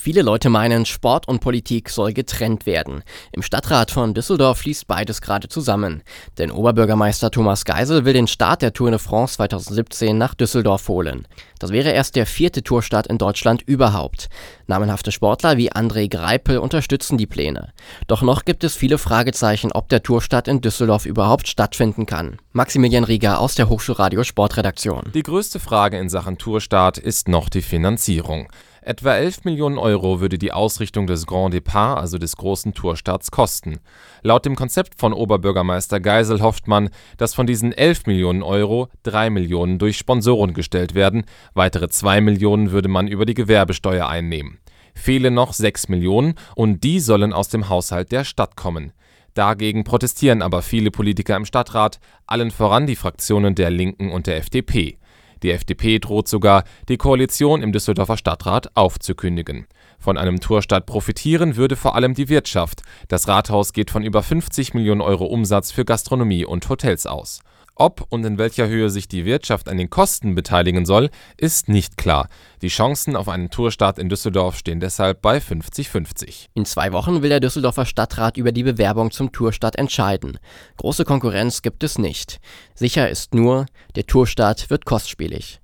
Viele Leute meinen, Sport und Politik soll getrennt werden. Im Stadtrat von Düsseldorf fließt beides gerade zusammen. Denn Oberbürgermeister Thomas Geisel will den Start der Tour de France 2017 nach Düsseldorf holen. Das wäre erst der 4. Tourstart in Deutschland überhaupt. Namenhafte Sportler wie André Greipel unterstützen die Pläne. Doch noch gibt es viele Fragezeichen, ob der Tourstart in Düsseldorf überhaupt stattfinden kann. Maximilian Rieger aus der Hochschulradio Sportredaktion. Die größte Frage in Sachen Tourstart ist noch die Finanzierung. Etwa 11 Millionen Euro würde die Ausrichtung des Grand Départ, also des großen Tourstarts, kosten. Laut dem Konzept von Oberbürgermeister Geisel hofft man, dass von diesen 11 Millionen Euro 3 Millionen durch Sponsoren gestellt werden, weitere 2 Millionen würde man über die Gewerbesteuer einnehmen. Fehlen noch 6 Millionen und die sollen aus dem Haushalt der Stadt kommen. Dagegen protestieren aber viele Politiker im Stadtrat, allen voran die Fraktionen der Linken und der FDP. Die FDP droht sogar, die Koalition im Düsseldorfer Stadtrat aufzukündigen. Von einem Tourstart profitieren würde vor allem die Wirtschaft. Das Rathaus geht von über 50 Millionen Euro Umsatz für Gastronomie und Hotels aus. Ob und in welcher Höhe sich die Wirtschaft an den Kosten beteiligen soll, ist nicht klar. Die Chancen auf einen Tourstart in Düsseldorf stehen deshalb bei 50-50. In 2 Wochen will der Düsseldorfer Stadtrat über die Bewerbung zum Tourstart entscheiden. Große Konkurrenz gibt es nicht. Sicher ist nur, der Tourstart wird kostspielig.